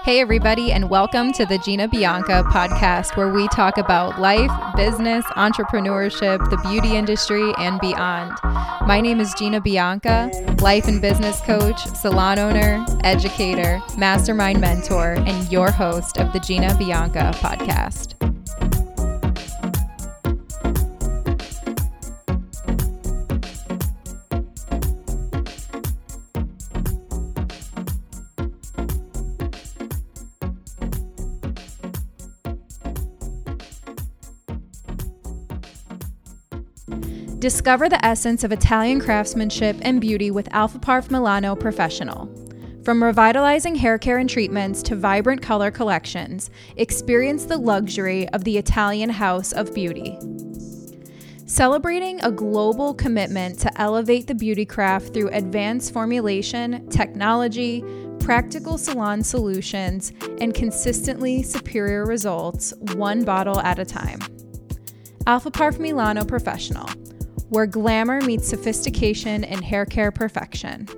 Hey everybody, and welcome to the Gina Bianca podcast, where we talk about life, business, entrepreneurship, the beauty industry, and beyond. My name is Gina Bianca, life and business coach, salon owner, educator, mastermind mentor, and your host of the Gina Bianca podcast. Discover the essence of Italian craftsmanship and beauty with Alpha Parf Milano Professional. From revitalizing hair care and treatments to vibrant color collections, experience the luxury of the Italian house of beauty. Celebrating a global commitment to elevate the beauty craft through advanced formulation, technology, practical salon solutions, and consistently superior results, one bottle at a time. Alpha Parf Milano Professional, where glamour meets sophistication and hair care perfection.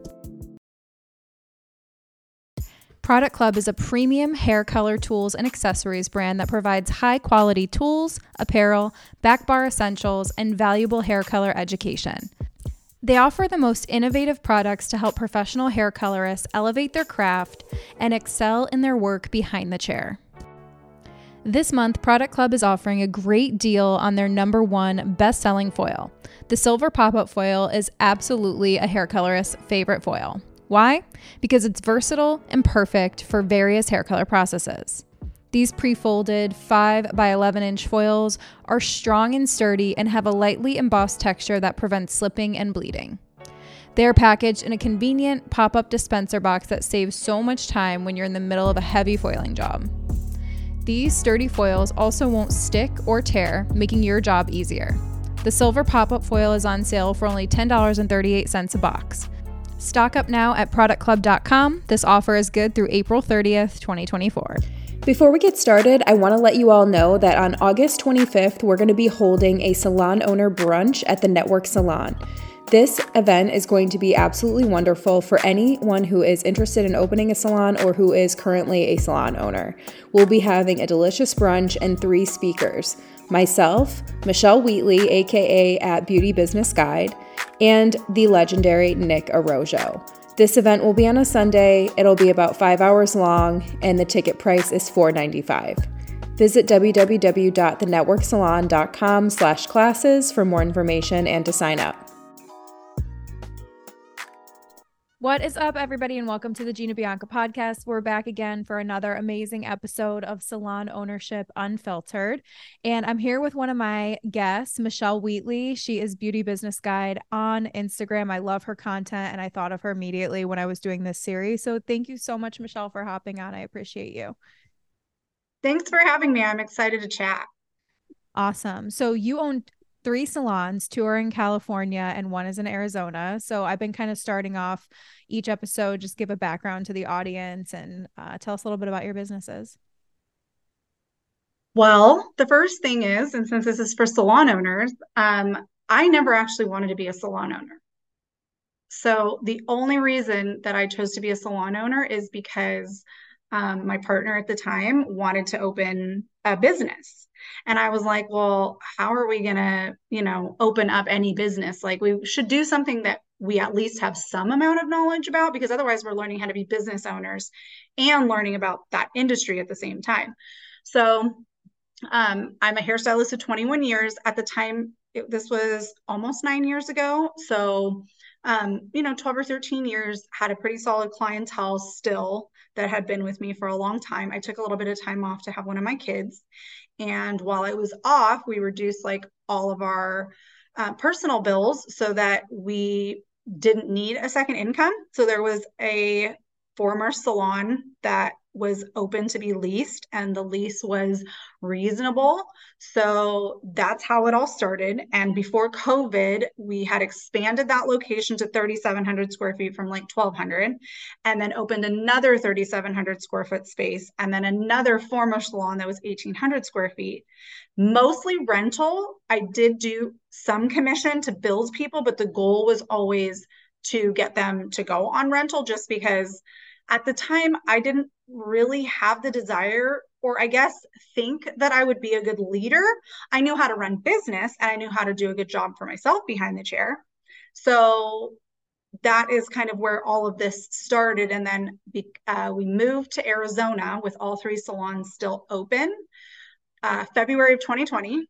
Product Club is a premium hair color tools and accessories brand that provides high-quality tools, apparel, back bar essentials, and valuable hair color education. They offer the most innovative products to help professional hair colorists elevate their craft and excel in their work behind the chair. This month, Product Club is offering a great deal on their #1 best-selling foil. The silver pop-up foil is absolutely a hair colorist's favorite foil. Why? Because it's versatile and perfect for various hair color processes. These pre-folded 5 by 11 inch foils are strong and sturdy and have a lightly embossed texture that prevents slipping and bleeding. They are packaged in a convenient pop-up dispenser box that saves so much time when you're in the middle of a heavy foiling job. These sturdy foils also won't stick or tear, making your job easier. The silver pop-up foil is on sale for only $10.38 a box. Stock up now at productclub.com. This offer is good through April 30th, 2024. Before we get started, I want to let you all know that on August 25th, we're going to be holding a salon owner brunch at the Network Salon. This event is going to be absolutely wonderful for anyone who is interested in opening a salon or who is currently a salon owner. We'll be having a delicious brunch and 3 speakers. Myself, Michelle Wheatley, aka at Beauty Business Guide, and the legendary Nick Arrojo. This event will be on a Sunday. It'll be about 5 hours long, and the ticket price is $4.95. Visit www.thenetworksalon.com/classes for more information and to sign up. What is up, everybody, and welcome to the Gina Bianca podcast. We're back again for another amazing episode of Salon Ownership Unfiltered. And I'm here with one of my guests, Michelle Wheatley. She is Beauty Business Guide on Instagram. I love her content, and I thought of her immediately when I was doing this series. So thank you so much, Michelle, for hopping on. I appreciate you. Thanks for having me. I'm excited to chat. Awesome. So you own 3 salons, 2 are in California and 1 is in Arizona. So I've been kind of starting off each episode, just give a background to the audience and tell us a little bit about your businesses. Well, the first thing is, and since this is for salon owners, I never actually wanted to be a salon owner. So the only reason that I chose to be a salon owner is because my partner at the time wanted to open a business. And I was like, well, how are we going to, open up any business? Like, we should do something that we at least have some amount of knowledge about, because otherwise we're learning how to be business owners and learning about that industry at the same time. So I'm a hairstylist of 21 years. At the time, this was almost 9 years ago. So 12 or 13 years, had a pretty solid clientele still that had been with me for a long time. I took a little bit of time off to have one of my kids. And while I was off, we reduced like all of our personal bills so that we didn't need a second income. So there was a former salon that was open to be leased, and the lease was reasonable. So that's how it all started. And before COVID, we had expanded that location to 3,700 square feet from like 1,200, and then opened another 3,700 square foot space, and then another former salon that was 1,800 square feet. Mostly rental. I did do some commission to build people, but the goal was always to get them to go on rental, just because At the time, I didn't really have the desire, or I guess think that I would be a good leader. I knew how to run business and I knew how to do a good job for myself behind the chair. So that is kind of where all of this started. And then we moved to Arizona with all three salons still open, February of 2020,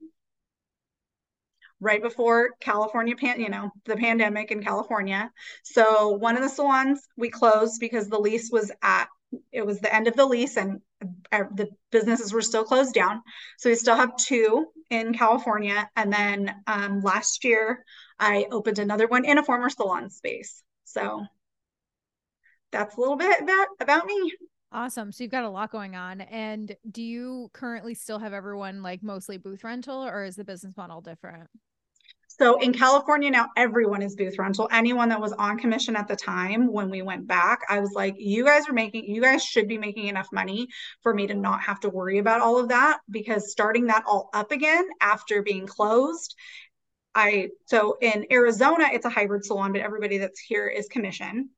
right before California, the pandemic in California. So one of the salons we closed because it was the end of the lease and the businesses were still closed down. So we still have two in California. And then last year, I opened another one in a former salon space. So that's a little bit about me. Awesome. So you've got a lot going on. And do you currently still have everyone like mostly booth rental, or is the business model different? So in California now, everyone is booth rental. Anyone that was on commission at the time when we went back, I was like, you guys should be making enough money for me to not have to worry about all of that, because starting that all up again after being closed, so in Arizona, it's a hybrid salon, but everybody that's here is commission.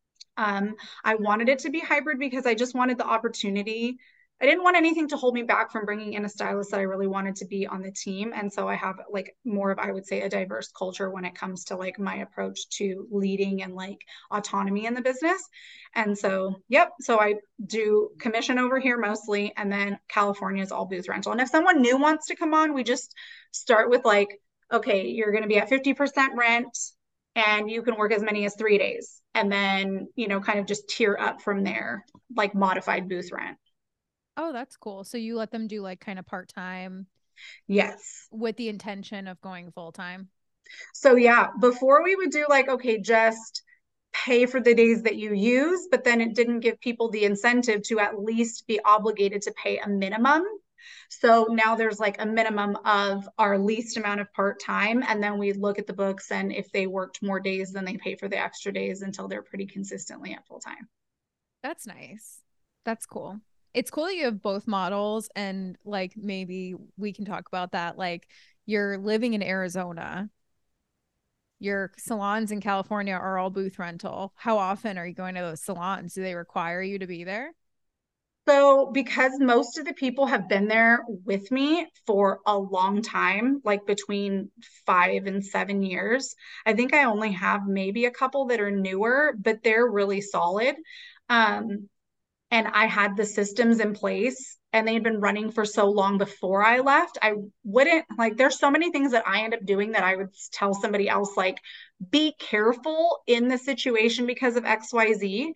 I wanted it to be hybrid because I just wanted the opportunity. I didn't want anything to hold me back from bringing in a stylist that I really wanted to be on the team. And so I have like more of, I would say, a diverse culture when it comes to like my approach to leading and like autonomy in the business. And so, yep. So I do commission over here mostly. And then California is all booth rental. And if someone new wants to come on, we just start with like, okay, you're going to be at 50% rent and you can work as many as 3 days. And then, kind of just tier up from there, like modified booth rent. Oh, that's cool. So you let them do like kind of part-time Yes. with the intention of going full-time. So yeah, before we would do like, okay, just pay for the days that you use, but then it didn't give people the incentive to at least be obligated to pay a minimum. So now there's like a minimum of our least amount of part-time. And then we look at the books, and if they worked more days, then they pay for the extra days until they're pretty consistently at full-time. That's nice. That's cool. It's cool that you have both models, and like maybe we can talk about that. Like you're living in Arizona, your salons in California are all booth rental. How often are you going to those salons? Do they require you to be there? So, because most of the people have been there with me for a long time, like between 5 and 7 years, I think I only have maybe a couple that are newer, but they're really solid. Um, and I had the systems in place and they'd been running for so long before I left. I wouldn't like, there's so many things that I end up doing that I would tell somebody else, like, be careful in the situation because of XYZ.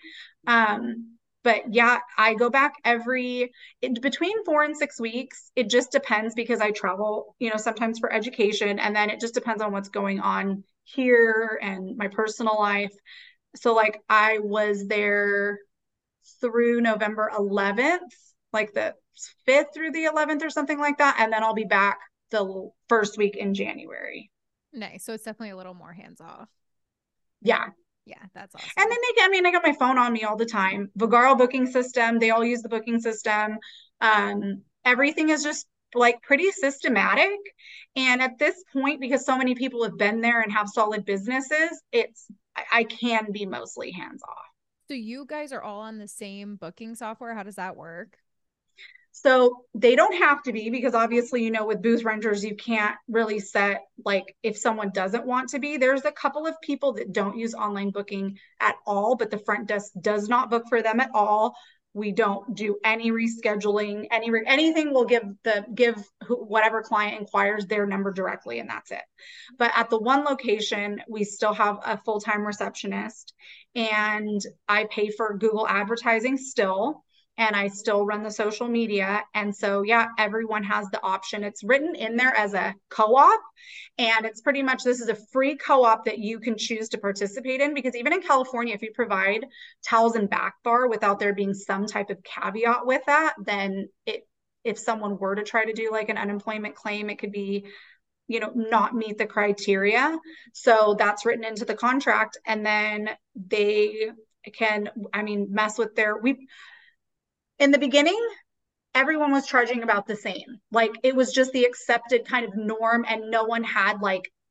But yeah, I go back between 4 and 6 weeks. It just depends because I travel, sometimes for education, and then it just depends on what's going on here and my personal life. So like I was there through November 11th, like the 5th through the 11th or something like that. And then I'll be back the first week in January. Nice. So it's definitely a little more hands off. Yeah. Yeah, that's And awesome. then I got my phone on me all the time. Vogaro booking system, they all use the booking system. Everything is just like pretty systematic. And at this point, because so many people have been there and have solid businesses, I can be mostly hands off. So you guys are all on the same booking software. How does that work? So they don't have to be, because obviously, with booth renters, you can't really set like if someone doesn't want to be. There's a couple of people that don't use online booking at all, but the front desk does not book for them at all. We don't do any rescheduling, anything. We'll give whatever client inquires their number directly, and that's it. But at the one location, we still have a full-time receptionist, and I pay for Google advertising still, and I still run the social media. And so, yeah, everyone has the option. It's written in there as a co-op, and it's pretty much, this is a free co-op that you can choose to participate in, because even in California, if you provide towels and back bar without there being some type of caveat with that, then if someone were to try to do like an unemployment claim, it could be, not meet the criteria. So that's written into the contract. And then they can, mess with in the beginning, everyone was charging about the same. Like it was just the accepted kind of norm, and no one had like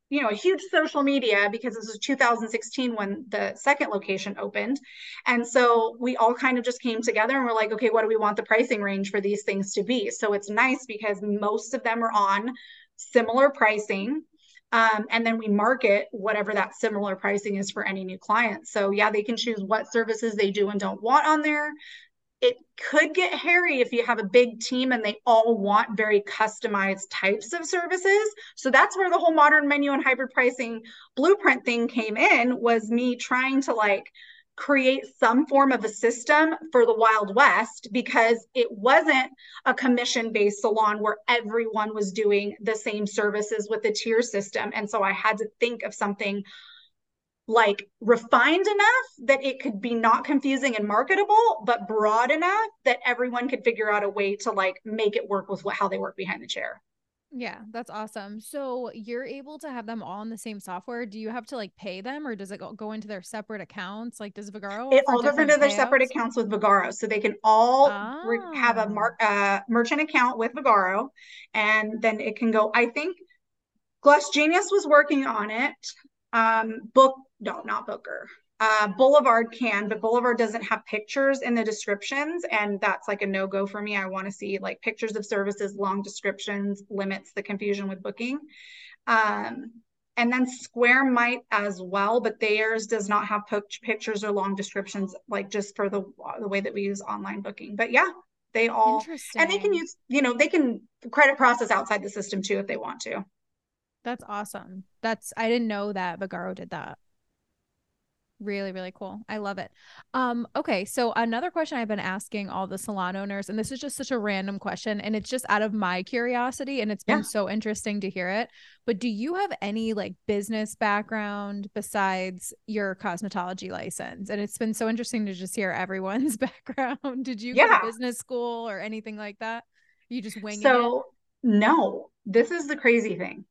a huge social media because this was 2016 when the second location opened. And so we all kind of just came together and we're like, okay, what do we want the pricing range for these things to be? So it's nice because most of them are on similar pricing. And then we market whatever that similar pricing is for any new client. So yeah, they can choose what services they do and don't want on there. It could get hairy if you have a big team and they all want very customized types of services. So that's where the whole modern menu and hybrid pricing blueprint thing came in, was me trying to like create some form of a system for the Wild West, because it wasn't a commission based salon where everyone was doing the same services with the tier system. And so I had to think of something like refined enough that it could be not confusing and marketable, but broad enough that everyone could figure out a way to like make it work with how they work behind the chair. Yeah, that's awesome. So you're able to have them all in the same software. Do you have to like pay them, or does it go into their separate accounts? Like, does Vagaro It offer all goes into different their separate payouts? accounts with Vagaro. So they can all have a Oh, merchant account with Vagaro, and then it can go, I think Glass Genius was working on it. No, not Booker. Boulevard can, but Boulevard doesn't have pictures in the descriptions, and that's like a no-go for me. I want to see like pictures of services, long descriptions, limits the confusion with booking. Um, and then Square might as well, but theirs does not have pictures or long descriptions, like just for the way that we use online booking. But yeah, they all, and they can interesting. use, they can credit process outside the system too if they want to. That's awesome. I didn't know that Vagaro did that. Really, really cool. I love it. Okay, so another question I've been asking all the salon owners, and this is just such a random question, and it's just out of my curiosity, and it's Yeah. been so interesting to hear it. But do you have any like business background besides your cosmetology license? And it's been so interesting to just hear everyone's background. Did you go to Yeah. business school or anything like that? You just winging it? So, no, this is the crazy thing.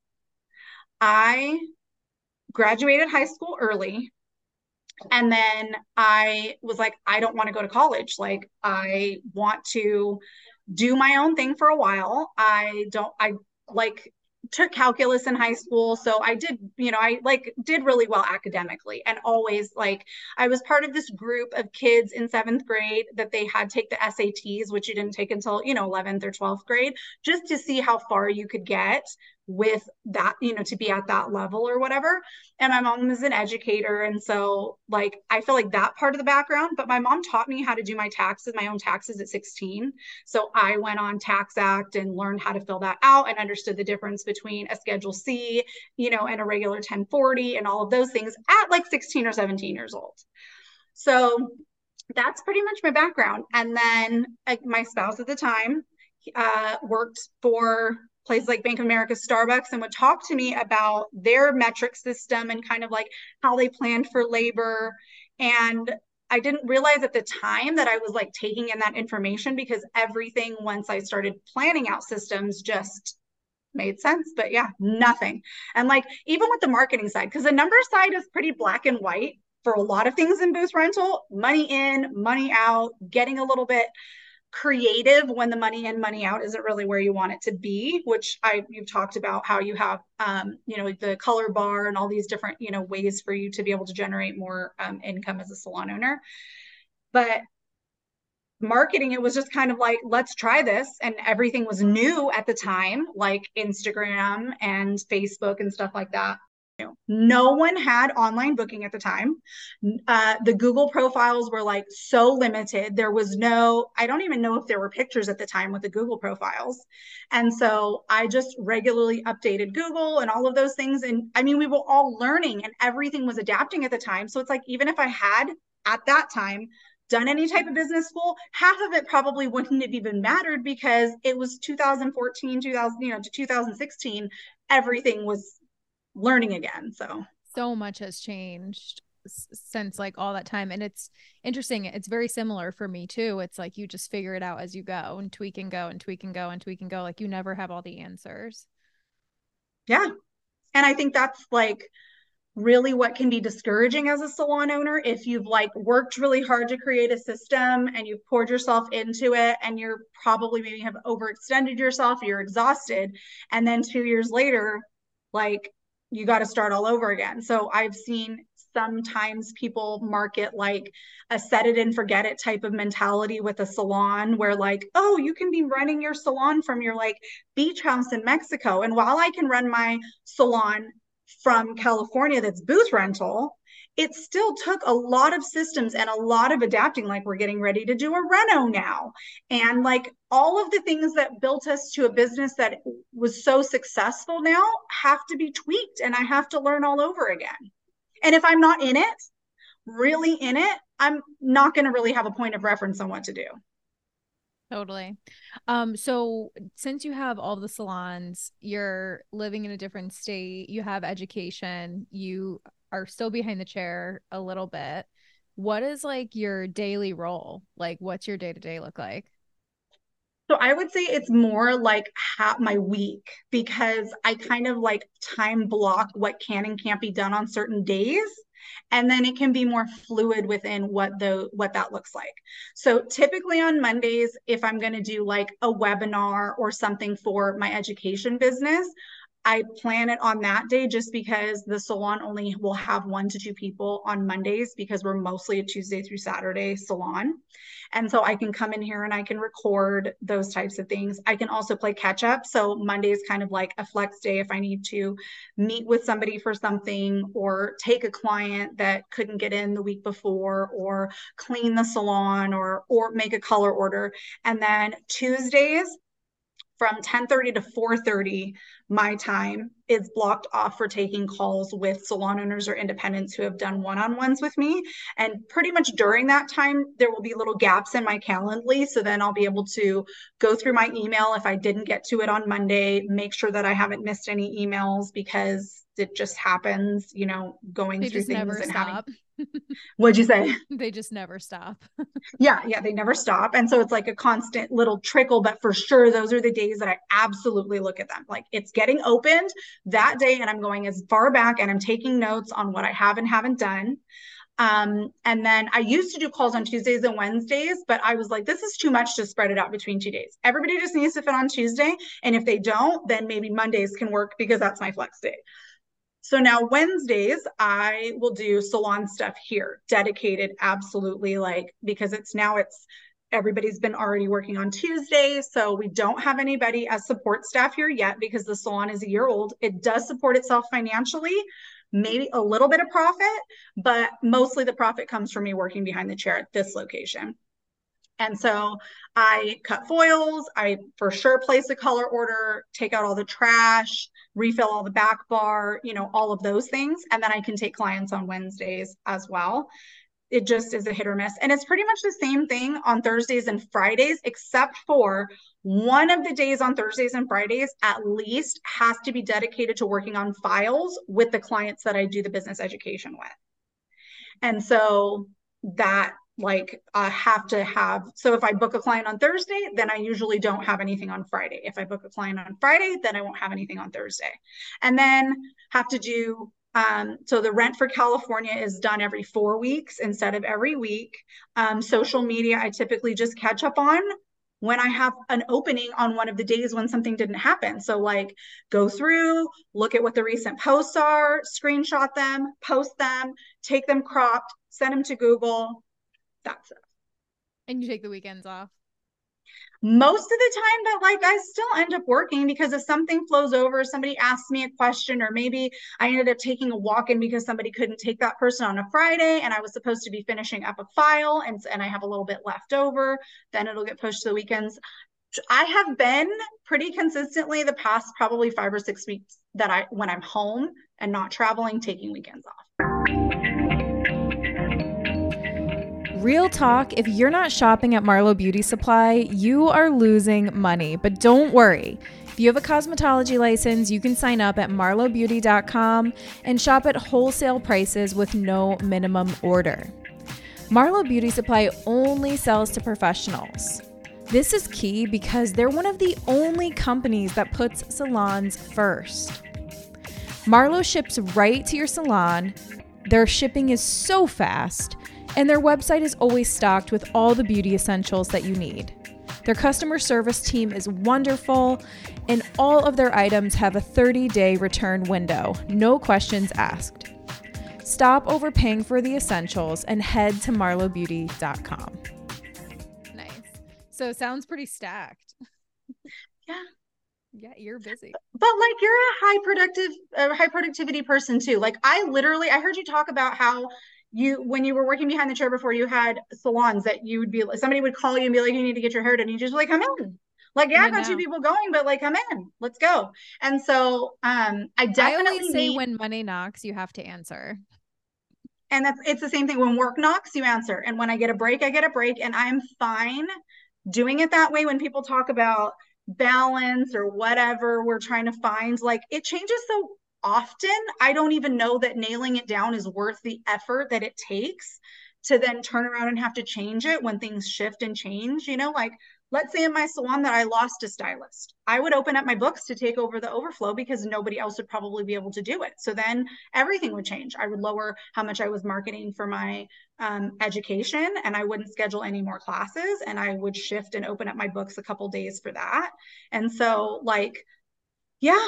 I graduated high school early, and then I was like, I don't want to go to college. Like, I want to do my own thing for a while. I like took calculus in high school. So I did, I like did really well academically, and always like I was part of this group of kids in seventh grade that they had take the SATs, which you didn't take until, 11th or 12th grade, just to see how far you could get with that, to be at that level or whatever. And my mom was an educator. And so like I feel like that part of the background, but my mom taught me how to do my own taxes at 16. So I went on Tax Act and learned how to fill that out and understood the difference between a Schedule C, and a regular 1040 and all of those things at like 16 or 17 years old. So that's pretty much my background. And then my spouse at the time worked for places like Bank of America, Starbucks, and would talk to me about their metric system and kind of like how they planned for labor. And I didn't realize at the time that I was like taking in that information, because everything once I started planning out systems just made sense. But yeah, nothing. And like even with the marketing side, because the number side is pretty black and white for a lot of things in booth rental: money in, money out, getting a little bit creative when the money in, money out isn't really where you want it to be, which you've talked about how you have the color bar and all these different ways for you to be able to generate more income as a salon owner. But marketing, it was just kind of like, let's try this, and everything was new at the time, like Instagram and Facebook and stuff like that. No one had online booking at the time. The Google profiles were like so limited. There was I don't even know if there were pictures at the time with the Google profiles. And so I just regularly updated Google and all of those things. And I mean, we were all learning and everything was adapting at the time. So it's like, even if I had at that time done any type of business school, half of it probably wouldn't have even mattered, because it was 2014, 2000, to 2016, everything was learning again. So So much has changed since like all that time, and it's interesting. It's very similar for me too. It's like you just figure it out as you go and tweak and go and tweak and go and tweak and go. Like you never have all the answers. yeah. And I think that's like really what can be discouraging as a salon owner, if you've like worked really hard to create a system and you've poured yourself into it, and you're probably maybe have overextended yourself, you're exhausted, and then 2 years later, like you got to start all over again. So I've seen sometimes people market like a set it and forget it type of mentality with a salon where like, oh, you can be running your salon from your like beach house in Mexico. And while I can run my salon from California that's booth rental, it still took a lot of systems and a lot of adapting. Like we're getting ready to do a reno now. And like all of the things that built us to a business that was so successful now have to be tweaked and I have to learn all over again. And if I'm not in it, really in it, I'm not going to really have a point of reference on what to do. Totally. So since you have all the salons, you're living in a different state, you have education, you are still behind the chair a little bit. What is like your daily role? Like, what's your day-to-day look like? So I would say it's more like my week because I kind of like time block what can and can't be done on certain days. And then it can be more fluid within what that looks like. So typically on Mondays, if I'm going to do like a webinar or something for my education business, I plan it on that day just because the salon only will have 1 to 2 people on Mondays because we're mostly a Tuesday through Saturday salon. And so I can come in here and I can record those types of things. I can also play catch up. So Monday is kind of like a flex day if I need to meet with somebody for something or take a client that couldn't get in the week before or clean the salon or make a color order. And then Tuesdays from 10:30 to 4:30 my time is blocked off for taking calls with salon owners or independents who have done one-on-ones with me. And pretty much during that time, there will be little gaps in my Calendly. So then I'll be able to go through my email if I didn't get to it on Monday, make sure that I haven't missed any emails because it just happens, going They through just things never and stop. What'd you say? They just never stop. Yeah, they never stop. And so it's like a constant little trickle, but for sure, those are the days that I absolutely look at them. Like it's getting opened that day, and I'm going as far back and I'm taking notes on what I have and haven't done. And then I used to do calls on Tuesdays and Wednesdays, but I was like, this is too much to spread it out between 2 days. Everybody just needs to fit on Tuesday. And if they don't, then maybe Mondays can work because that's my flex day. So now Wednesdays, I will do salon stuff here, dedicated absolutely, like because it's everybody's been already working on Tuesday. So we don't have anybody as support staff here yet because the salon is a year old. It does support itself financially, maybe a little bit of profit, but mostly the profit comes from me working behind the chair at this location. And so I cut foils, I for sure place a color order, take out all the trash, refill all the back bar, all of those things. And then I can take clients on Wednesdays as well. It just is a hit or miss. And it's pretty much the same thing on Thursdays and Fridays, except for one of the days on Thursdays and Fridays at least has to be dedicated to working on files with the clients that I do the business education with. And so that I have to have, so if I book a client on Thursday, then I usually don't have anything on Friday. If I book a client on Friday, then I won't have anything on Thursday. And then have to do, so the rent for California is done every 4 weeks instead of every week. Social media, I typically just catch up on when I have an opening on one of the days when something didn't happen. So like go through, look at what the recent posts are, screenshot them, post them, take them cropped, send them to Google. That's it. And you take the weekends off? Most of the time, but I still end up working because if something flows over, somebody asks me a question, or maybe I ended up taking a walk-in because somebody couldn't take that person on a Friday and I was supposed to be finishing up a file and I have a little bit left over, then it'll get pushed to the weekends. I have been pretty consistently the past probably 5 or 6 weeks when I'm home and not traveling, taking weekends off. Real talk, if you're not shopping at Marlowe Beauty Supply, you are losing money. But don't worry. If you have a cosmetology license, you can sign up at marlowebeauty.com and shop at wholesale prices with no minimum order. Marlowe Beauty Supply only sells to professionals. This is key because they're one of the only companies that puts salons first. Marlowe ships right to your salon. Their shipping is so fast, and their website is always stocked with all the beauty essentials that you need. Their customer service team is wonderful, and all of their items have a 30-day return window. No questions asked. Stop overpaying for the essentials and head to marlobeauty.com. Nice. So it sounds pretty stacked. Yeah. Yeah, you're busy. But like you're a high productivity person too. Like I heard you talk about how when you were working behind the chair before, you had salons that you would be, somebody would call you and be like, you need to get your hair done. And you just like, come in. Like, yeah, I got two people going, but like, come in, let's go. And so, I always say when money knocks, you have to answer. And it's the same thing. When work knocks, you answer. And when I get a break, I get a break. And I'm fine doing it that way. When people talk about balance or whatever we're trying to find, like it changes so often. I don't even know that nailing it down is worth the effort that it takes to then turn around and have to change it when things shift and change. Like let's say in my salon that I lost a stylist, I would open up my books to take over the overflow because nobody else would probably be able to do it. So then everything would change. I would lower how much I was marketing for my education, and I wouldn't schedule any more classes, and I would shift and open up my books a couple days for that. And so like, yeah,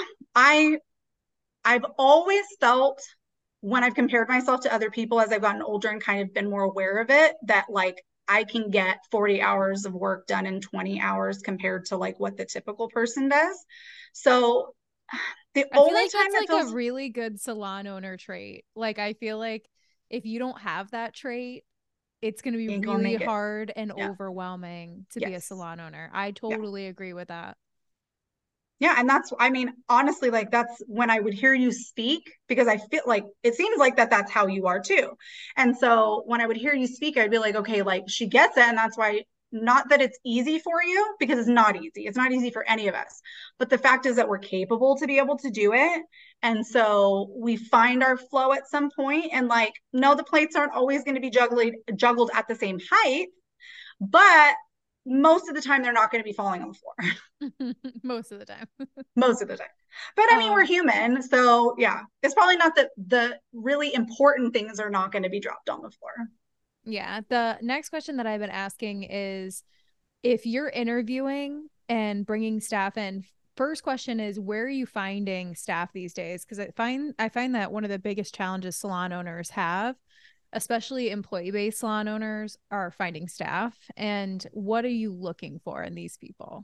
I've always felt when I've compared myself to other people as I've gotten older and kind of been more aware of it, that like I can get 40 hours of work done in 20 hours compared to like what the typical person does. So I feel like that's like a really good salon owner trait. Like I feel like if you don't have that trait, it's going to be really hard and overwhelming to be a salon owner. I totally agree with that. Yeah. And honestly, like that's when I would hear you speak, because I feel like it seems like that's how you are too. And so when I would hear you speak, I'd be like, okay, like she gets it. And that's why, not that it's easy for you, because it's not easy. It's not easy for any of us. But the fact is that we're capable to be able to do it. And so we find our flow at some point. And like, no, the plates aren't always going to be juggled at the same height, but most of the time they're not going to be falling on the floor. Most of the time. Most of the time. But I mean, we're human. So yeah, it's probably not that the really important things are not going to be dropped on the floor. Yeah. The next question that I've been asking is, if you're interviewing and bringing staff in, first question is, where are you finding staff these days? Because I find that one of the biggest challenges salon owners have, especially employee-based salon owners, are finding staff. And what are you looking for in these people?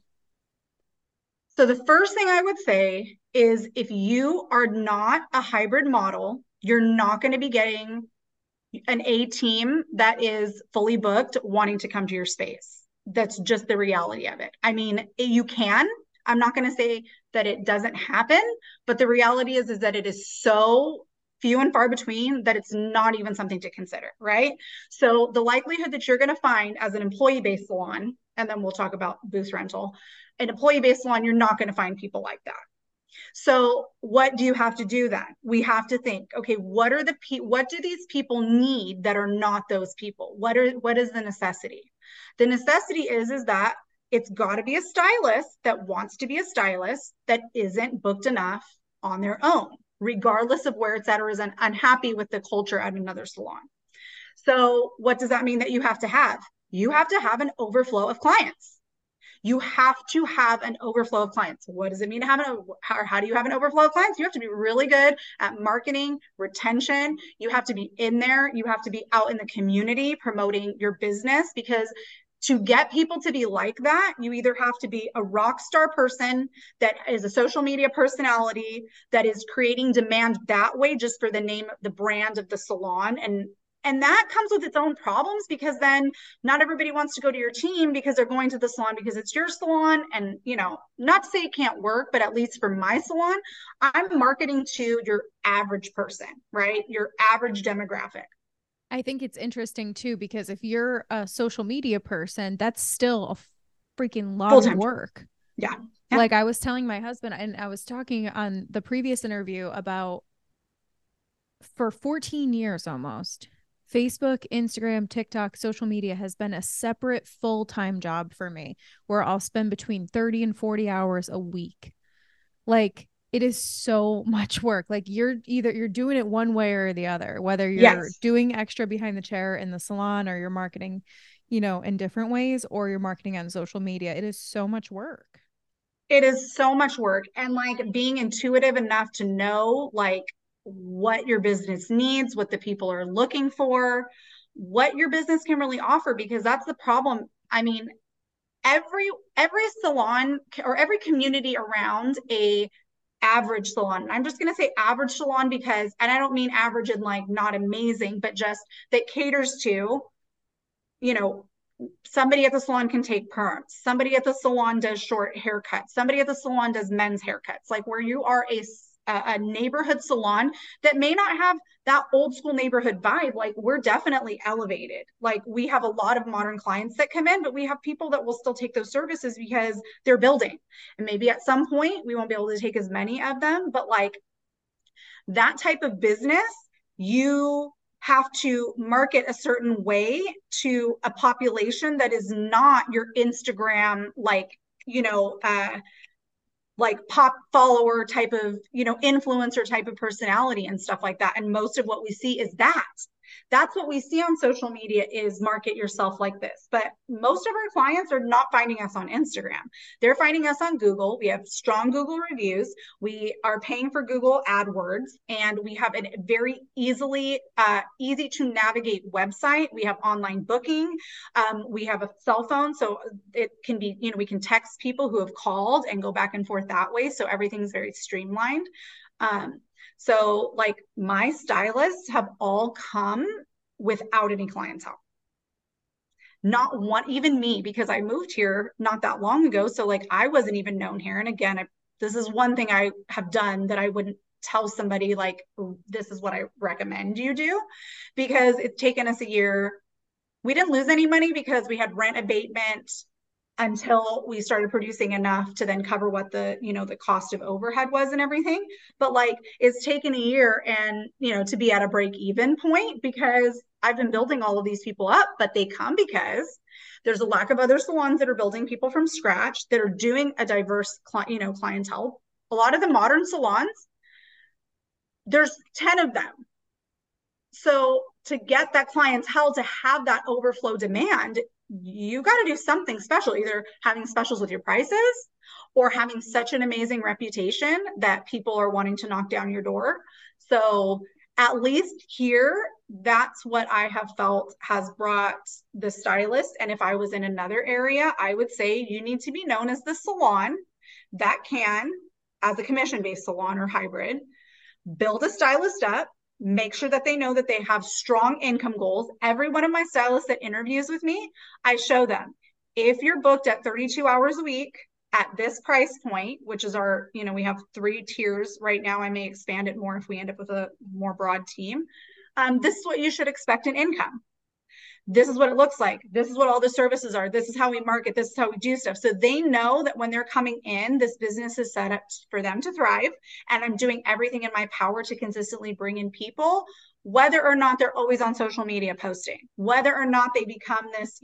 So the first thing I would say is, if you are not a hybrid model, you're not going to be getting an A team that is fully booked wanting to come to your space. That's just the reality of it. I mean, you can. I'm not going to say that it doesn't happen, but the reality is that it is so few and far between that it's not even something to consider, right? So the likelihood that you're going to find as an employee-based salon, and then we'll talk about booth rental, an employee-based salon, you're not going to find people like that. So what do you have to do then? We have to think, okay, what do these people need that are not those people? What is the necessity? The necessity is that it's got to be a stylist that wants to be a stylist that isn't booked enough on their own, regardless of where it's at, or is unhappy with the culture at another salon. So what does that mean that you have to have? You have to have an overflow of clients. You have to have an overflow of clients. What does it mean to have how do you have an overflow of clients? You have to be really good at marketing, retention. You have to be in there. You have to be out in the community promoting your business, because to get people to be like that, you either have to be a rock star person that is a social media personality that is creating demand that way just for the name, the brand of the salon, and that comes with its own problems, because then not everybody wants to go to your team because they're going to the salon because it's your salon. And, not to say it can't work, but at least for my salon, I'm marketing to your average person, right? Your average demographic. I think it's interesting too, because if you're a social media person, that's still a freaking lot of work. Yeah. Like I was telling my husband, and I was talking on the previous interview about, for 14 years almost, Facebook, Instagram, TikTok, social media has been a separate full-time job for me, where I'll spend between 30 and 40 hours a week. Like, it is so much work. Like you're doing it one way or the other, whether you're doing extra behind the chair in the salon or you're marketing in different ways, or you're marketing on social media. It is so much work. It is so much work, and like being intuitive enough to know like what your business needs, what the people are looking for, what your business can really offer, because that's the problem. I mean, every salon or every community around a average salon. And I'm just going to say average salon because, and I don't mean average in like not amazing, but just that caters to, you know, somebody at the salon can take perms. Somebody at the salon does short haircuts. Somebody at the salon does men's haircuts. Like where you are a neighborhood salon that may not have that old school neighborhood vibe, like we're definitely elevated. Like we have a lot of modern clients that come in, but we have people that will still take those services because they're building. And maybe at some point we won't be able to take as many of them, but like that type of business, you have to market a certain way to a population that is not your Instagram, like pop follower type of, influencer type of personality and stuff like that. And most of what we see is that. That's what we see on social media is market yourself like this. But most of our clients are not finding us on Instagram. They're finding us on Google. We have strong Google reviews. We are paying for Google AdWords, and we have a very easy to navigate website. We have online booking. We have a cell phone, so it can be, we can text people who have called and go back and forth that way. So everything's very streamlined. So like my stylists have all come without any clientele. Not one, even me, because I moved here not that long ago. So like I wasn't even known here. And again, this is one thing I have done that I wouldn't tell somebody like, this is what I recommend you do, because it's taken us a year. We didn't lose any money because we had rent abatement until we started producing enough to then cover what the cost of overhead was and everything. But like it's taken a year and to be at a break even point, because I've been building all of these people up, but they come because there's a lack of other salons that are building people from scratch that are doing a diverse clientele. A lot of the modern salons, there's 10 of them. So to get that clientele to have that overflow demand, you got to do something special, either having specials with your prices or having such an amazing reputation that people are wanting to knock down your door. So at least here, that's what I have felt has brought the stylist. And if I was in another area, I would say you need to be known as the salon that can, as a commission-based salon or hybrid, build a stylist up, make sure that they know that they have strong income goals. Every one of my stylists that interviews with me, I show them, if you're booked at 32 hours a week at this price point, which is our, we have 3 tiers right now. I may expand it more if we end up with a more broad team. This is what you should expect in income. This is what it looks like. This is what all the services are. This is how we market. This is how we do stuff. So they know that when they're coming in, this business is set up for them to thrive. And I'm doing everything in my power to consistently bring in people, whether or not they're always on social media posting, whether or not they become this,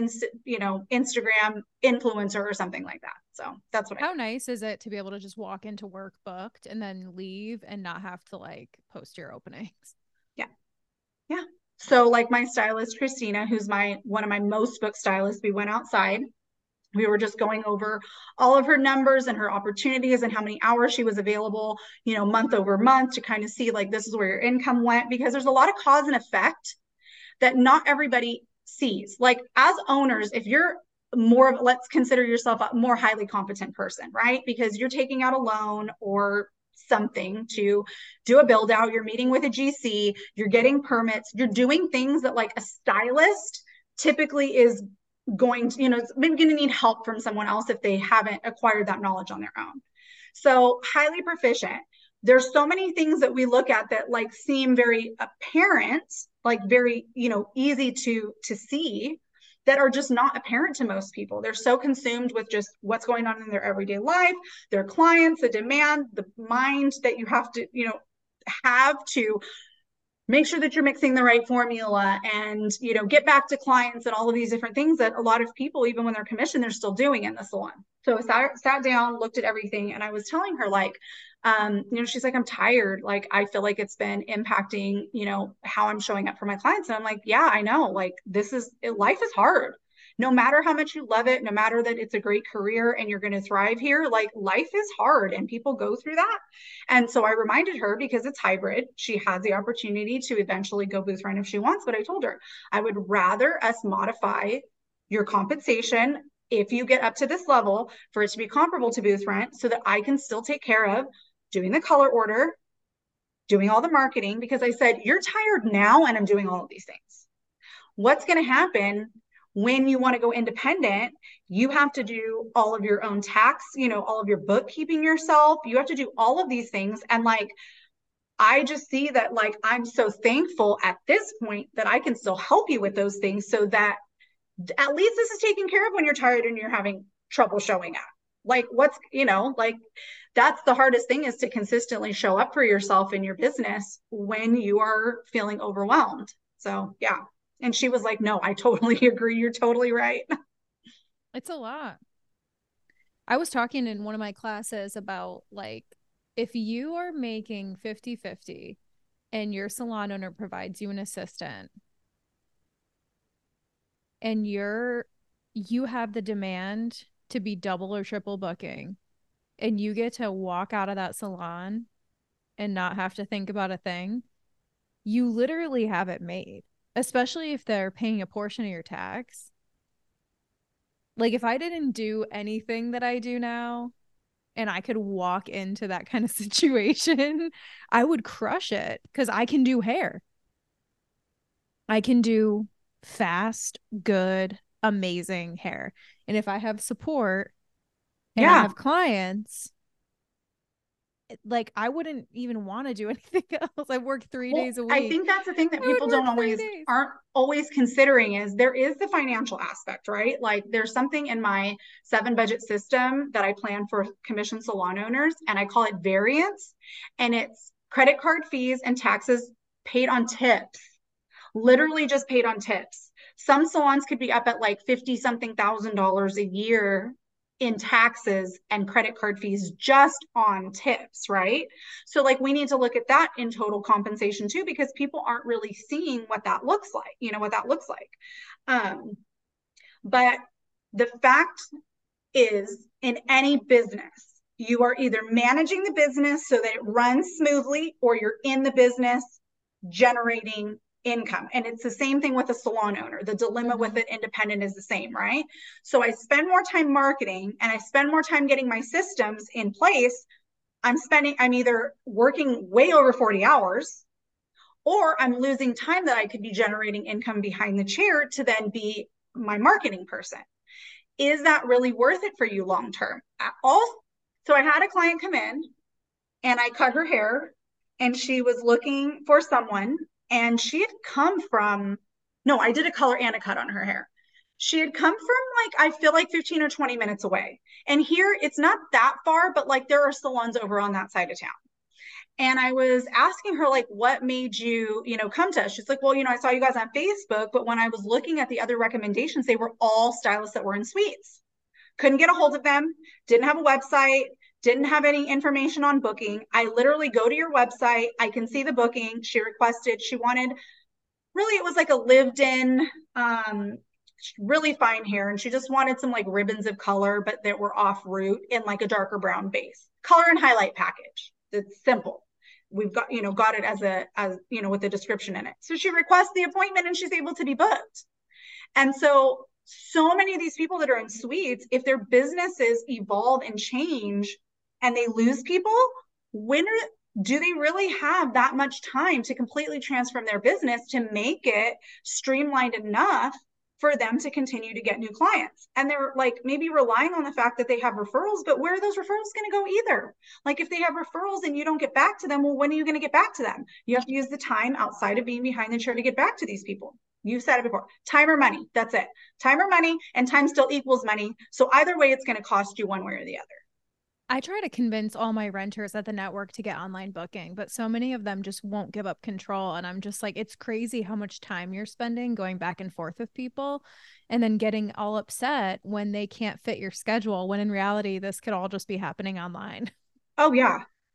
Instagram influencer or something like that. So that's what How nice is it to be able to just walk into work booked and then leave and not have to like post your openings? Yeah. Yeah. So like my stylist, Christina, who's one of my most booked stylists, we went outside. We were just going over all of her numbers and her opportunities and how many hours she was available, month over month, to kind of see like, this is where your income went, because there's a lot of cause and effect that not everybody sees. Like as owners, if you're more of, let's consider yourself a more highly competent person, right? Because you're taking out a loan or something to do a build out, you're meeting with a GC, you're getting permits, you're doing things that like a stylist typically is going to, maybe going to need help from someone else if they haven't acquired that knowledge on their own. So highly proficient. There's so many things that we look at that like seem very apparent, like very, easy to see, that are just not apparent to most people. They're so consumed with just what's going on in their everyday life, their clients, the demand, the mind that you have to, have to make sure that you're mixing the right formula and, get back to clients and all of these different things that a lot of people, even when they're commissioned, they're still doing in the salon. So I sat down, looked at everything, and I was telling her, like, She's like, I'm tired. Like, I feel like it's been impacting, how I'm showing up for my clients. And I'm like, yeah, I know. Like, life is hard. No matter how much you love it, no matter that it's a great career and you're going to thrive here, like life is hard and people go through that. And so I reminded her because it's hybrid, she has the opportunity to eventually go booth run if she wants. But I told her I would rather us modify your compensation if you get up to this level for it to be comparable to booth rent so that I can still take care of doing the color order, doing all the marketing, because I said, you're tired now and I'm doing all of these things. What's going to happen when you want to go independent? You have to do all of your own tax, all of your bookkeeping yourself. You have to do all of these things. And like, I just see that like I'm so thankful at this point that I can still help you with those things so that at least this is taken care of when you're tired and you're having trouble showing up. Like like that's the hardest thing, is to consistently show up for yourself in your business when you are feeling overwhelmed. So yeah. And she was like, no, I totally agree. You're totally right. It's a lot. I was talking in one of my classes about like if you are making 50-50 and your salon owner provides you an assistant and you have the demand to be double or triple booking and you get to walk out of that salon and not have to think about a thing, you literally have it made, especially if they're paying a portion of your tax. Like if I didn't do anything that I do now and I could walk into that kind of situation, I would crush it because I can do hair. I can do fast, good, amazing hair. And if I have support and I Yeah. have clients, like I wouldn't even want to do anything else. I work 3 days Well, a I week. think that's the thing that I people would work don't three always days. aren't always considering, is there is the financial aspect, right? Like there's something in my 7 budget system that I plan for commission salon owners, and I call it variance. And it's credit card fees and taxes paid on tips, literally just paid on tips. Some salons could be up at like 50 something $1,000 a year in taxes and credit card fees just on tips, right? So like we need to look at that in total compensation too, because people aren't really seeing what that looks like, what that looks like. But the fact is, in any business, you are either managing the business so that it runs smoothly, or you're in the business generating income. And it's the same thing with a salon owner. The dilemma with an independent is the same, right? So I spend more time marketing and I spend more time getting my systems in place. I'm either working way over 40 hours, or I'm losing time that I could be generating income behind the chair to then be my marketing person. Is that really worth it for you long term? So I had a client come in and I cut her hair, and she was looking for someone, and she had come from, no, I did a color and a cut on her hair. She had come from like, I feel like 15 or 20 minutes away. And here it's not that far, but like there are salons over on that side of town. And I was asking her, like, what made you, come to us? She's like, well, I saw you guys on Facebook, but when I was looking at the other recommendations, they were all stylists that were in suites. Couldn't get a hold of them, didn't have a website, didn't have any information on booking. I literally go to your website, I can see the booking. She requested, she wanted, really, it was like a lived in, really fine hair. And she just wanted some like ribbons of color, but that were off root in like a darker brown base. Color and highlight package. It's simple. We've got it as with the description in it. So she requests the appointment and she's able to be booked. And so many of these people that are in suites, if their businesses evolve and change and they lose people, do they really have that much time to completely transform their business to make it streamlined enough for them to continue to get new clients? And they're like maybe relying on the fact that they have referrals, but where are those referrals going to go either? Like if they have referrals and you don't get back to them, well, when are you going to get back to them? You have to use the time outside of being behind the chair to get back to these people. You said it before, time or money. That's it. Time or money, and time still equals money. So either way, it's going to cost you one way or the other. I try to convince all my renters at the network to get online booking, but so many of them just won't give up control. And I'm just like, it's crazy how much time you're spending going back and forth with people and then getting all upset when they can't fit your schedule, when in reality, this could all just be happening online. Oh, yeah.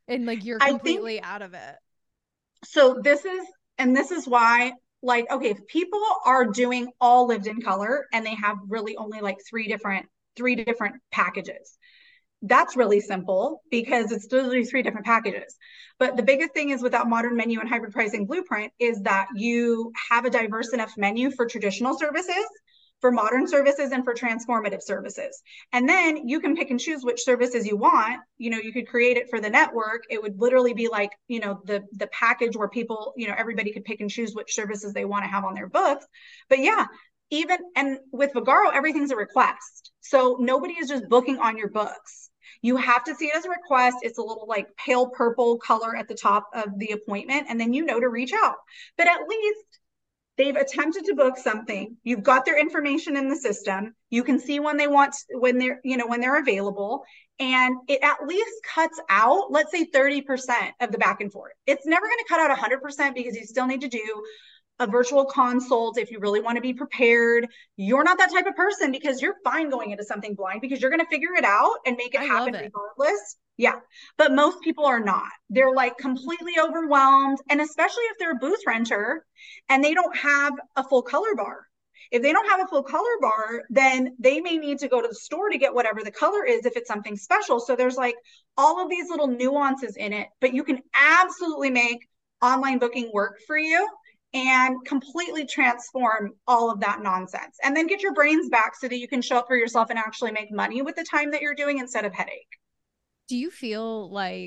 And like you're I think completely out of it. so. This is why, like, okay, if people are doing all lived in color and they have really only like three different packages, that's really simple because it's literally three different packages. But the biggest thing is with that modern menu and hybrid pricing blueprint is that you have a diverse enough menu for traditional services, for modern services, and for transformative services. And then you can pick and choose which services you want. You know, you could create it for the network. It would literally be like, you know, the package where people, you know, everybody could pick and choose which services they want to have on their books. But yeah, even and with Vagaro, everything's a request. So nobody is just booking on your books. You have to see it as a request. It's a little like pale purple color at the top of the appointment, and then you know to reach out. But at least they've attempted to book something. You've got their information in the system. You can see when they want, when they're, you know, when they're available. And it at least cuts out, let's say 30% of the back and forth. It's never going to cut out 100% because you still need to do a virtual consult if you really want to be prepared. You're not that type of person because you're fine going into something blind because you're going to figure it out and make it I love happen it. regardless. Yeah. But most people are not. They're like completely overwhelmed. And especially if they're a booth renter and they don't have a full color bar. If they don't have a full color bar, then they may need to go to the store to get whatever the color is if it's something special. So there's like all of these little nuances in it, but you can absolutely make online booking work for you and completely transform all of that nonsense and then get your brains back so that you can show up for yourself and actually make money with the time that you're doing instead of headache. Do you feel like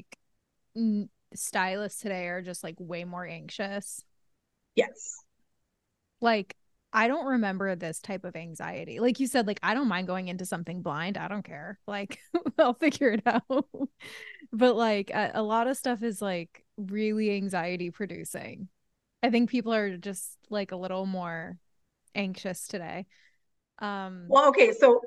stylists today are just like way more anxious? Yes. Like, I don't remember this type of anxiety. Like you said, like, I don't mind going into something blind. I don't care. Like, I'll figure it out. But like, a lot of stuff is like really anxiety producing. I think people are just like a little more anxious today. Um, Well, okay, so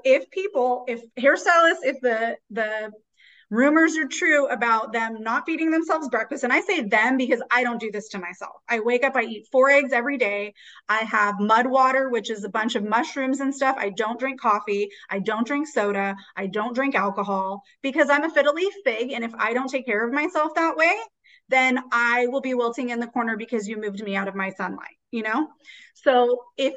if hairstylists, if the rumors are true about them not feeding themselves breakfast, and I say them because I don't do this to myself. I wake up, I eat 4 eggs every day. I have mud water, which is a bunch of mushrooms and stuff. I don't drink coffee. I don't drink soda. I don't drink alcohol because I'm a fiddle leaf fig, and if I don't take care of myself that way, then I will be wilting in the corner because you moved me out of my sunlight, you know? So if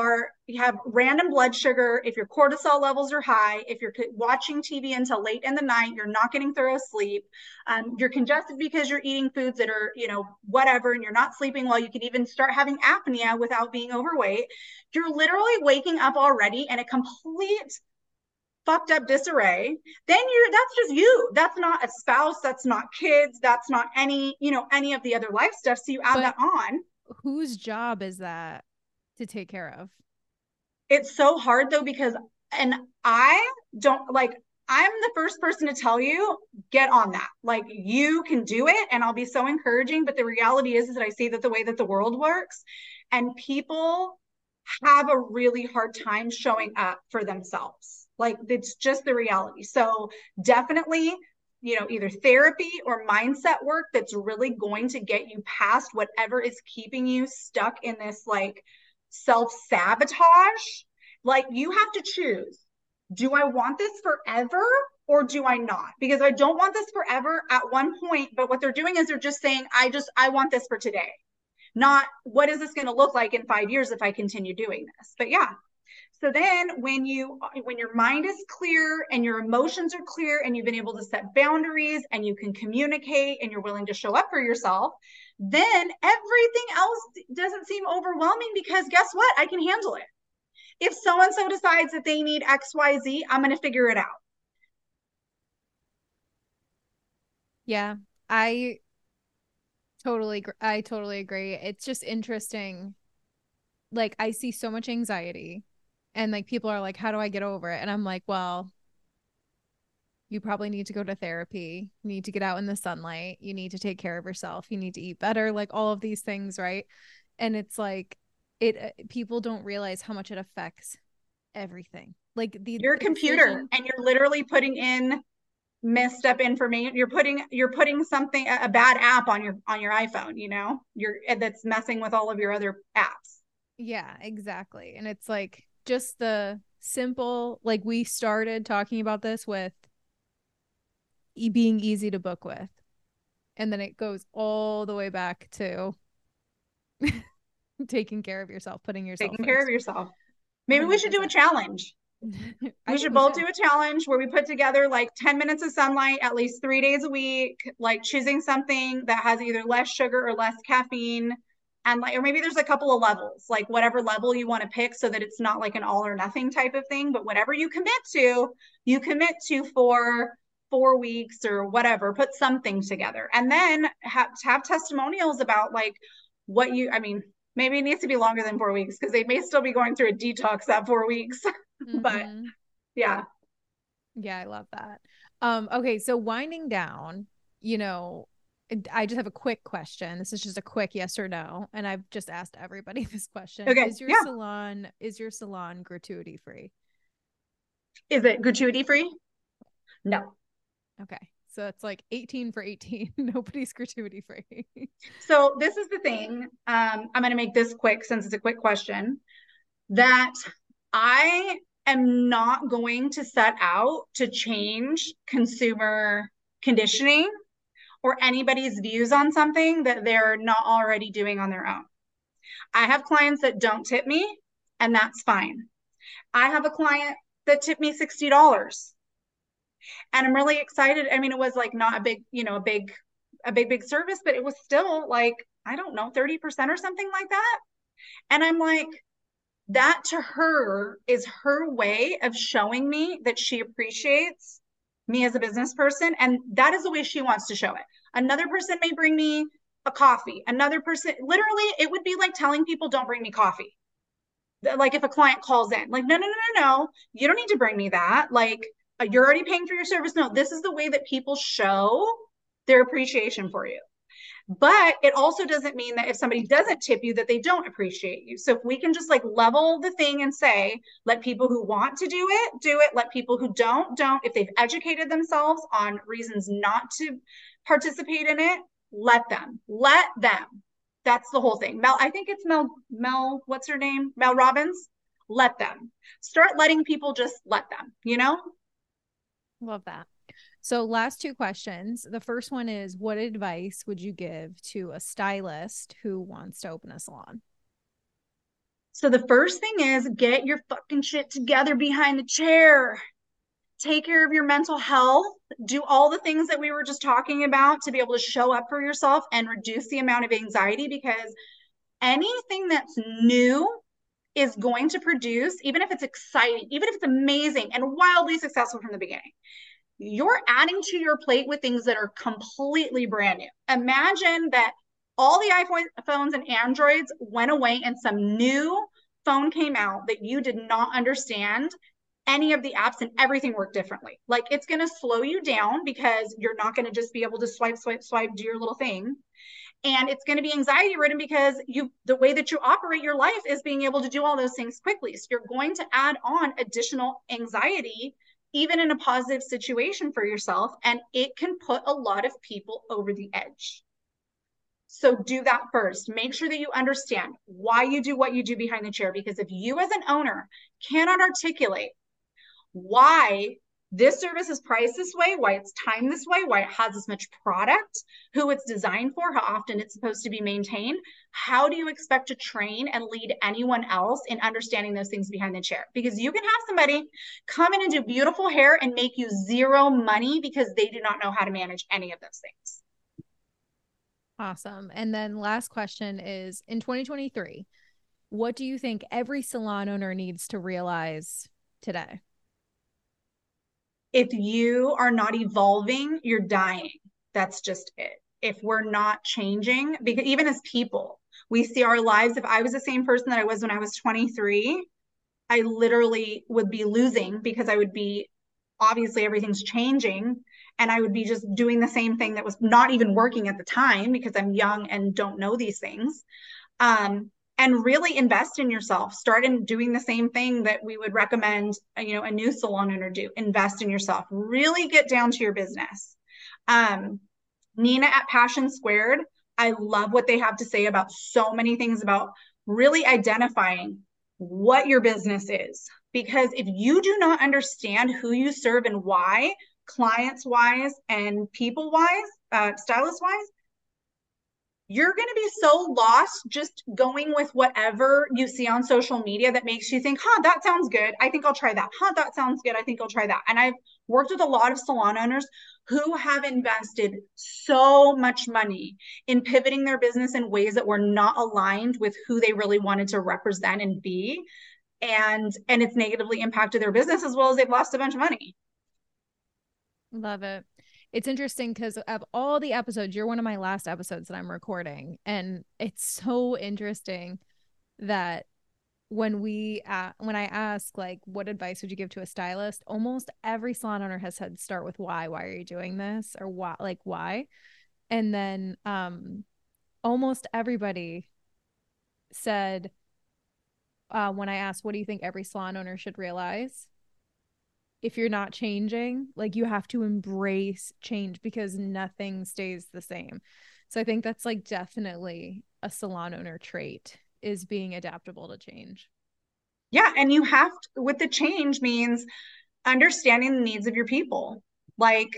you have random blood sugar, if your cortisol levels are high, if you're watching TV until late in the night, you're not getting thorough sleep, you're congested because you're eating foods that are, you know, whatever, and you're not sleeping well, you could even start having apnea without being overweight. You're literally waking up already in a complete fucked up disarray. Then that's just you. That's not a spouse, that's not kids, that's not any, you know, any of the other life stuff. So you add but that on. whose job is that to take care of? It's so hard though because and I don't like I'm the first person to tell you get on that. Like you can do it and I'll be so encouraging, but the reality is that I see that the way that the world works and people have a really hard time showing up for themselves. Like it's just the reality. So definitely, you know, either therapy or mindset work that's really going to get you past whatever is keeping you stuck in this like self sabotage. Like you have to choose, do I want this forever or do I not? Because I don't want this forever at one point, but what they're doing is they're just saying, I want this for today. Not what is this going to look like in 5 years if I continue doing this? But yeah. So then when your mind is clear and your emotions are clear and you've been able to set boundaries and you can communicate and you're willing to show up for yourself, then everything else doesn't seem overwhelming because guess what? I can handle it. If so and so decides that they need XYZ, I'm going to figure it out. Yeah, I totally agree. It's just interesting. Like I see so much anxiety and like people are like, how do I get over it? And I'm like, well, you probably need to go to therapy. You need to get out in the sunlight. You need to take care of yourself. You need to eat better, like all of these things, right? And it's like people don't realize how much it affects everything. Like You're a the computer decision. and you're literally putting in messed up information. You're putting something, a bad app on your iPhone, you know, you're that's messing with all of your other apps. Yeah, exactly. And it's like just the simple, like we started talking about this with being easy to book with. And then it goes all the way back to taking care of yourself, putting yourself Taking care of first. yourself. Maybe we should do a 100%. challenge. I We think should we both should. do a challenge where we put together like 10 minutes of sunlight at least 3 days a week, like choosing something that has either less sugar or less caffeine. And like, or maybe there's a couple of levels, like whatever level you want to pick so that it's not like an all or nothing type of thing. But whatever you commit to for 4 weeks or whatever, put something together. And then have testimonials about like what you, I mean, maybe it needs to be longer than 4 weeks because they may still be going through a detox that 4 weeks. But Mm-hmm. yeah. Yeah, I love that. Okay, so winding down, you know, I just have a quick question. This is just a quick yes or no, and I've just asked everybody this question. Okay. Yeah. Is your salon gratuity free? Is it gratuity free? No. Okay. So it's like 18 for 18. Nobody's gratuity free. So this is the thing. I'm going to make this quick since it's a quick question. That I am not going to set out to change consumer conditioning or anybody's views on something that they're not already doing on their own. I have clients that don't tip me, and that's fine. I have a client that tipped me $60. And I'm really excited. I mean, it was like not a big, big service, but it was still like, I don't know, 30% or something like that. And I'm like, that to her is her way of showing me that she appreciates me as a business person. And that is the way she wants to show it. Another person may bring me a coffee. Another person, literally, it would be like telling people, don't bring me coffee. Like if a client calls in, like, no, no, no, no, no, you don't need to bring me that. Like, you're already paying for your service. No, this is the way that people show their appreciation for you. But it also doesn't mean that if somebody doesn't tip you that they don't appreciate you. So if we can just like level the thing and say, let people who want to do it, let people who don't. If they've educated themselves on reasons not to participate in it, let them. That's the whole thing. I think it's what's her name? Mel Robbins. Let them start letting people just let them, you know? Love that. So, last two questions. The first one is, what advice would you give to a stylist who wants to open a salon? So the first thing is get your fucking shit together behind the chair. Take care of your mental health. Do all the things that we were just talking about to be able to show up for yourself and reduce the amount of anxiety, because anything that's new is going to produce, even if it's exciting, even if it's amazing and wildly successful from the beginning, you're adding to your plate with things that are completely brand new. Imagine that all the iPhones and Androids went away and some new phone came out that you did not understand any of the apps and everything worked differently. Like, it's going to slow you down because you're not going to just be able to swipe, do your little thing. And it's going to be anxiety ridden because the way that you operate your life is being able to do all those things quickly. So you're going to add on additional anxiety, even in a positive situation for yourself. And it can put a lot of people over the edge. So do that first. Make sure that you understand why you do what you do behind the chair. Because if you as an owner cannot articulate why this service is priced this way, why it's timed this way, why it has this much product, who it's designed for, how often it's supposed to be maintained, how do you expect to train and lead anyone else in understanding those things behind the chair? Because you can have somebody come in and do beautiful hair and make you zero money because they do not know how to manage any of those things. Awesome. And then last question is, in 2023, what do you think every salon owner needs to realize today? If you are not evolving, you're dying. That's just it. If we're not changing, because even as people, we see our lives. If I was the same person that I was when I was 23, I literally would be losing because I would be, obviously everything's changing, and I would be just doing the same thing that was not even working at the time because I'm young and don't know these things. And really invest in yourself. Start in doing the same thing that we would recommend, a new salon owner do. Invest in yourself. Really get down to your business. Nina at Passion Squared, I love what they have to say about so many things about really identifying what your business is. Because if you do not understand who you serve and why, clients wise and people wise, stylist wise, you're going to be so lost just going with whatever you see on social media that makes you think, that sounds good. I think I'll try that. That sounds good. I think I'll try that. And I've worked with a lot of salon owners who have invested so much money in pivoting their business in ways that were not aligned with who they really wanted to represent and be. And it's negatively impacted their business, as well as they've lost a bunch of money. Love it. It's interesting because of all the episodes, you're one of my last episodes that I'm recording. And it's so interesting that when I ask, like, what advice would you give to a stylist? Almost every salon owner has said, start with why. Why are you doing this? Or why? And then almost everybody said, when I asked, what do you think every salon owner should realize? If you're not changing, like, you have to embrace change because nothing stays the same. So I think that's like definitely a salon owner trait, is being adaptable to change. Yeah. And you have to, with the change means understanding the needs of your people. Like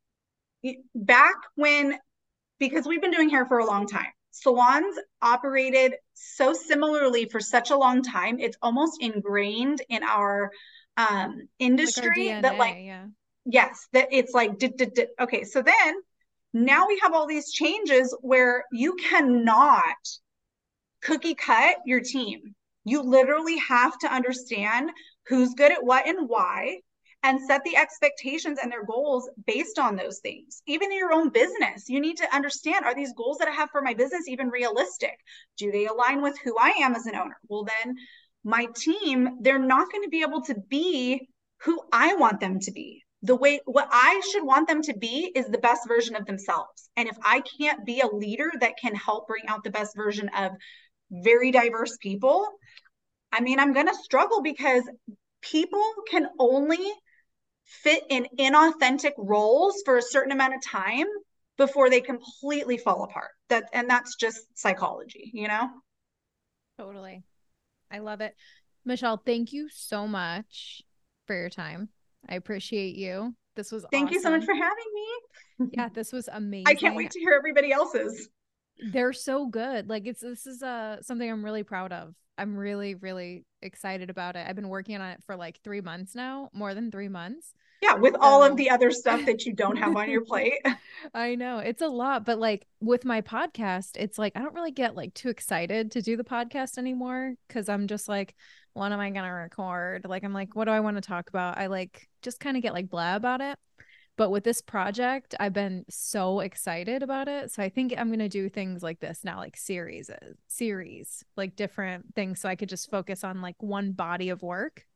back when, because we've been doing hair for a long time, salons operated so similarly for such a long time. It's almost ingrained in our industry, like our DNA, that like, yeah. Yes, that it's like, okay. So then now we have all these changes where you cannot cookie cut your team. You literally have to understand who's good at what and why, and set the expectations and their goals based on those things. Even in your own business, you need to understand, are these goals that I have for my business even realistic? Do they align with who I am as an owner? Well, then my team, they're not going to be able to be who I want them to be. What I should want them to be is the best version of themselves. And if I can't be a leader that can help bring out the best version of very diverse people, I mean, I'm going to struggle, because people can only fit in inauthentic roles for a certain amount of time before they completely fall apart. That's just psychology, you know? Totally. I love it. Michelle, thank you so much for your time. I appreciate you. This was Thank awesome. you so much for having me. Yeah, this was amazing. I can't wait to hear everybody else's. They're so good. Like, this is something I'm really proud of. I'm really, really excited about it. I've been working on it for like 3 months now, more than 3 months. Yeah, with all of the other stuff that you don't have on your plate. I know it's a lot, but like with my podcast, it's like I don't really get like too excited to do the podcast anymore, because I'm just like, when am I gonna record? Like, I'm like, what do I want to talk about? I like just kind of get like blah about it. But with this project, I've been so excited about it. So I think I'm going to do things like this now, like series, like different things, so I could just focus on like one body of work.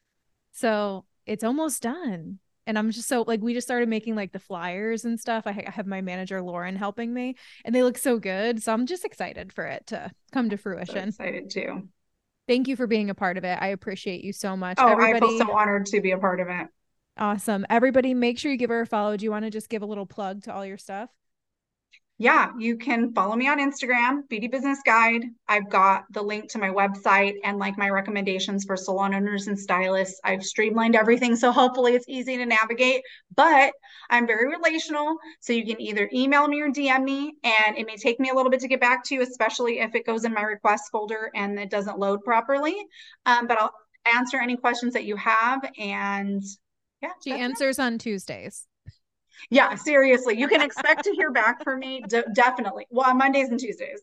So it's almost done. And I'm just so like, we just started making like the flyers and stuff. I have my manager, Lauren, helping me, and they look so good. So I'm just excited for it to come to fruition. So excited too. Thank you for being a part of it. I appreciate you so much. Oh, everybody, I feel so honored to be a part of it. Awesome. Everybody, make sure you give her a follow. Do you want to just give a little plug to all your stuff? Yeah, you can follow me on Instagram, Beauty Business Guide. I've got the link to my website and like my recommendations for salon owners and stylists. I've streamlined everything, so hopefully it's easy to navigate, but I'm very relational. So you can either email me or DM me, and it may take me a little bit to get back to you, especially if it goes in my request folder and it doesn't load properly. But I'll answer any questions that you have. And yeah, she answers on Tuesdays. Yeah, seriously. You can expect to hear back from me. Definitely. Well, on Mondays and Tuesdays.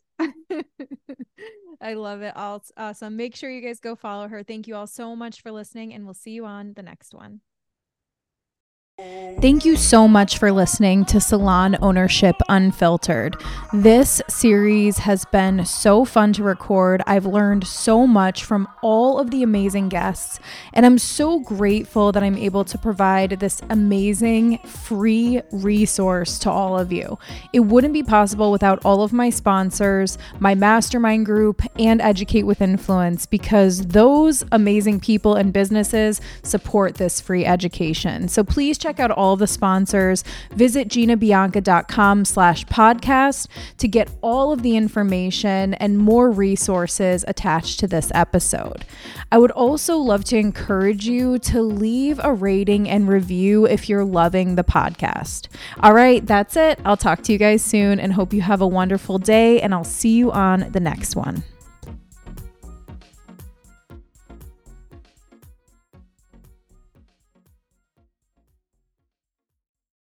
I love it. Awesome. Make sure you guys go follow her. Thank you all so much for listening, and we'll see you on the next one. Thank you so much for listening to Salon Ownership Unfiltered. This series has been so fun to record. I've learned so much from all of the amazing guests, and I'm so grateful that I'm able to provide this amazing free resource to all of you. It wouldn't be possible without all of my sponsors, my mastermind group, and Educate with Influence, because those amazing people and businesses support this free education. So please check check out all the sponsors, visit ginabianca.com/podcast to get all of the information and more resources attached to this episode. I would also love to encourage you to leave a rating and review if you're loving the podcast. All right, that's it. I'll talk to you guys soon and hope you have a wonderful day, and I'll see you on the next one.